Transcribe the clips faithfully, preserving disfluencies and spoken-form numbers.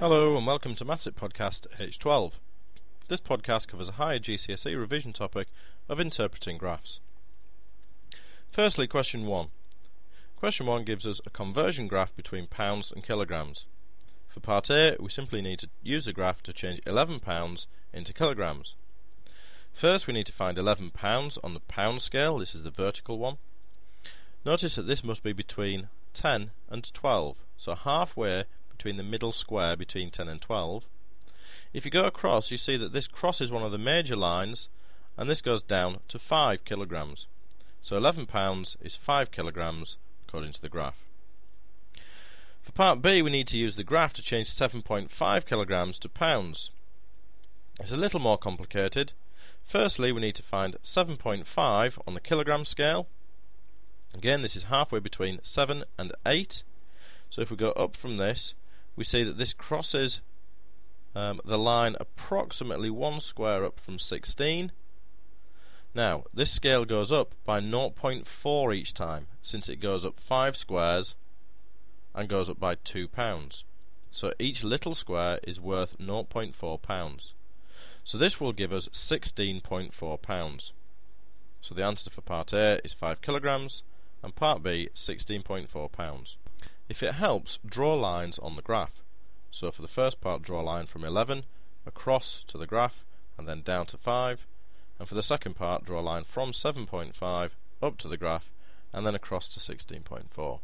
Hello and welcome to Maths It Podcast H twelve. This podcast covers a higher G C S E revision topic of interpreting graphs. Firstly, question one. Question one gives us a conversion graph between pounds and kilograms. For part A, we simply need to use the graph to change eleven pounds into kilograms. First, we need to find eleven pounds on the pound scale. This is the vertical one. Notice that this must be between ten and twelve, so halfway between the middle square between ten and twelve. If you go across, you see that this crosses one of the major lines, and this goes down to five kilograms. So eleven pounds is five kilograms according to the graph. For part B, we need to use the graph to change seven point five kilograms to pounds. It's a little more complicated. Firstly, we need to find seven point five on the kilogram scale. Again, this is halfway between seven and eight. So if we go up from this, we see that this crosses um, the line approximately one square up from sixteen. Now, this scale goes up by zero point four each time, since it goes up five squares and goes up by two pounds. So each little square is worth zero point four pounds. So this will give us sixteen point four pounds. So the answer for part A is five kilograms and part B sixteen point four pounds. If it helps, draw lines on the graph. So for the first part, draw a line from eleven across to the graph and then down to five, and for the second part, draw a line from seven point five up to the graph and then across to sixteen point four.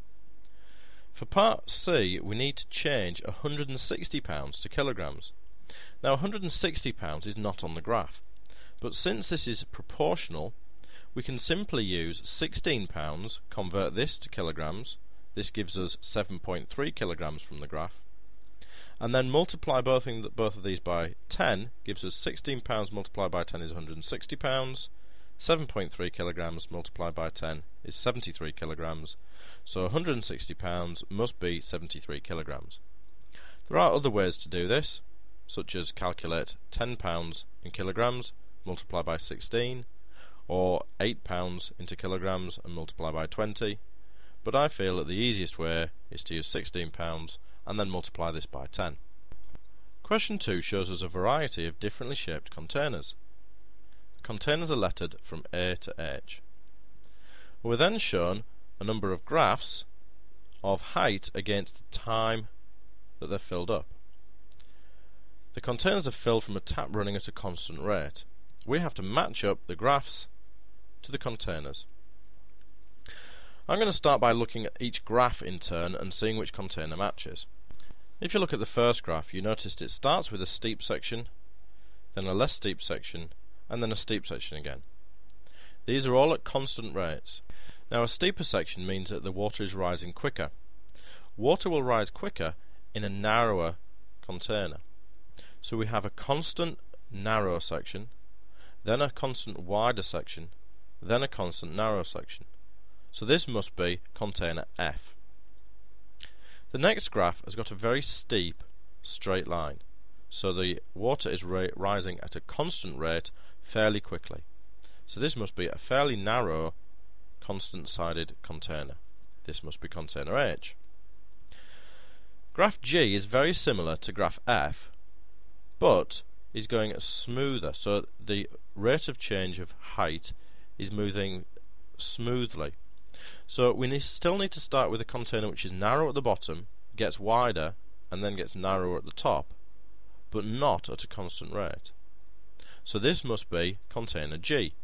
For part C, we need to change one hundred sixty pounds to kilograms. Now one hundred sixty pounds is not on the graph, but since this is proportional, we can simply use sixteen pounds, convert this to kilograms. This gives us seven point three kilograms from the graph, and then multiply both, in the, both of these by ten, gives us sixteen pounds multiplied by ten is one hundred sixty pounds, seven point three kilograms multiplied by ten is seventy-three kilograms, so one hundred sixty pounds must be seventy-three kilograms. There are other ways to do this, such as calculate ten pounds in kilograms, multiply by sixteen, or eight pounds into kilograms and multiply by twenty, but I feel that the easiest way is to use sixteen pounds and then multiply this by ten. Question two shows us a variety of differently shaped containers. The containers are lettered from A to H. We're then shown a number of graphs of height against the time that they're filled up. The containers are filled from a tap running at a constant rate. We have to match up the graphs to the containers. I'm going to start by looking at each graph in turn and seeing which container matches. If you look at the first graph, you noticed it starts with a steep section, then a less steep section, and then a steep section again. These are all at constant rates. Now a steeper section means that the water is rising quicker. Water will rise quicker in a narrower container. So we have a constant narrow section, then a constant wider section, then a constant narrow section. So this must be container F. The next graph has got a very steep straight line, so the water is ra rising at a constant rate fairly quickly. So this must be a fairly narrow constant sided container. This must be container H. Graph G is very similar to graph F, but is going smoother, so the rate of change of height is moving smoothly. So we need, still need to start with a container which is narrow at the bottom, gets wider, and then gets narrower at the top, but not at a constant rate. So this must be container G.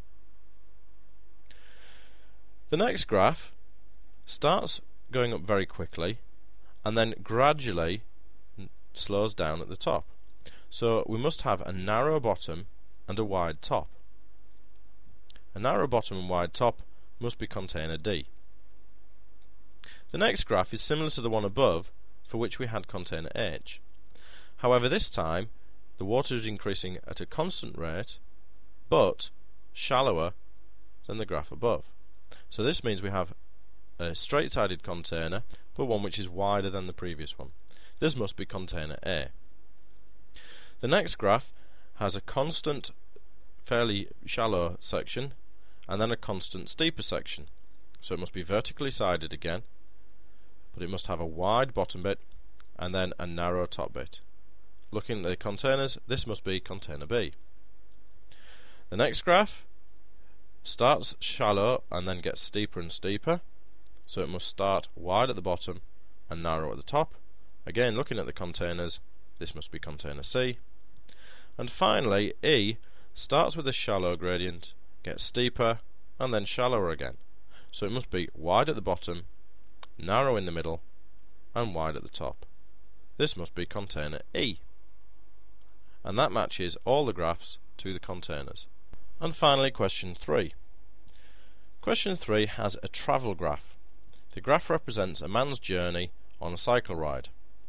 The next graph starts going up very quickly, and then gradually slows down at the top. So we must have a narrow bottom and a wide top. A narrow bottom and wide top must be container D. The next graph is similar to the one above, for which we had container H. However, this time the water is increasing at a constant rate, but shallower than the graph above. So this means we have a straight-sided container, but one which is wider than the previous one. This must be container A. The next graph has a constant, fairly shallow section, and then a constant steeper section. So it must be vertically sided again, but it must have a wide bottom bit and then a narrow top bit. Looking at the containers, this must be container B. The next graph starts shallow and then gets steeper and steeper, so it must start wide at the bottom and narrow at the top. Again, looking at the containers, this must be container C. And finally, E starts with a shallow gradient, gets steeper and then shallower again, so it must be wide at the bottom, narrow in the middle and wide at the top. This must be container E, and that matches all the graphs to the containers. And finally, question three. Question three has a travel graph. The graph represents a man's journey on a cycle ride.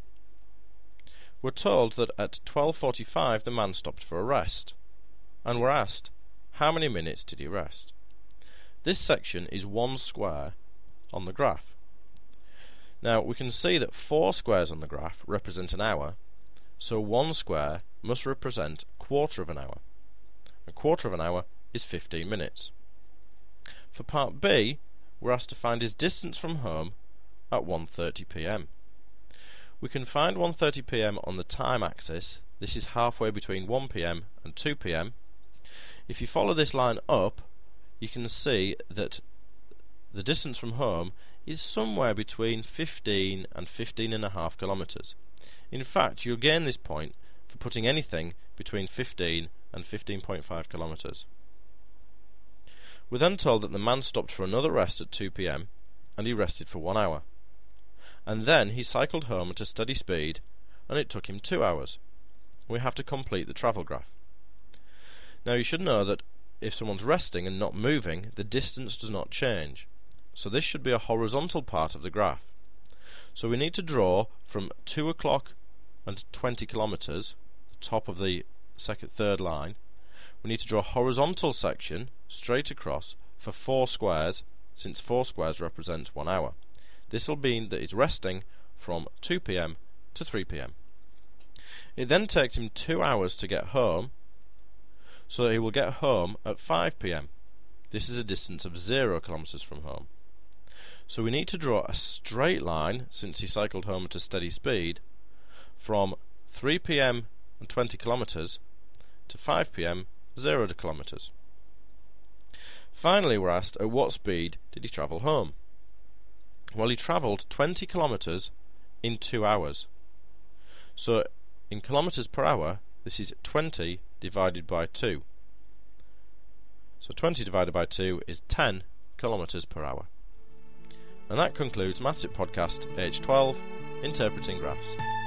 We're told that at twelve forty-five the man stopped for a rest, and we're asked, how many minutes did he rest? This section is one square on the graph. Now we can see that four squares on the graph represent an hour, so one square must represent a quarter of an hour. A quarter of an hour is fifteen minutes. For part B, we're asked to find his distance from home at one thirty p m. We can find one thirty p m on the time axis. This is halfway between one p m and two p m. If you follow this line up, you can see that the distance from home is somewhere between fifteen and fifteen and a half kilometers. In fact, you'll gain this point for putting anything between fifteen and fifteen point five kilometers. We're then told that the man stopped for another rest at two p m and he rested for one hour. And then he cycled home at a steady speed and it took him two hours. We have to complete the travel graph. Now you should know that if someone's resting and not moving, the distance does not change. So this should be a horizontal part of the graph. So we need to draw from two o'clock and twenty kilometers, the top of the second, third line. We need to draw a horizontal section straight across for four squares, since four squares represent one hour. This will mean that he's resting from two p m to three p m. It then takes him two hours to get home, so he will get home at five p m. This is a distance of zero kilometers from home. So we need to draw a straight line, since he cycled home at a steady speed, from three p m and twenty kilometers to five p m, zero kilometers. Finally, we're asked at what speed did he travel home? Well, he travelled twenty kilometers in two hours. So in kilometers per hour, this is twenty divided by two. So twenty divided by two is ten kilometers per hour. And that concludes Maths It Podcast H twelve, Interpreting Graphs.